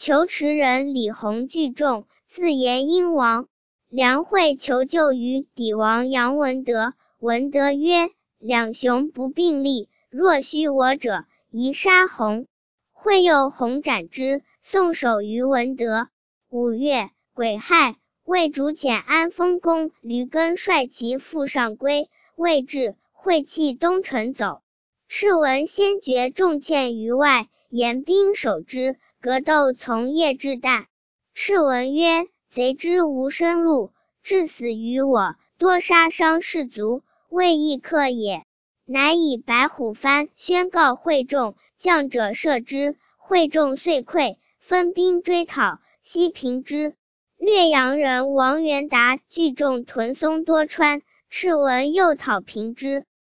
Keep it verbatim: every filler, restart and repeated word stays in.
求池人李弘聚众，自言殷王。梁惠求救于底王杨文德，文德曰：两雄不并立，若须我者，宜杀弘。惠诱弘斩之，送首于文德。五月，癸亥，魏主遣安丰公吕根率其父上归，未至，惠弃东城走。赤文先觉众堑于外，严兵守之，格斗从夜至旦。赤文曰：贼之无生路，至死于我，多杀伤士卒，未易克也。乃以白虎幡宣告会众，将者射之，会众遂溃，分兵追讨，悉平之。略阳人王元达聚众屯松多川，赤文又讨平之。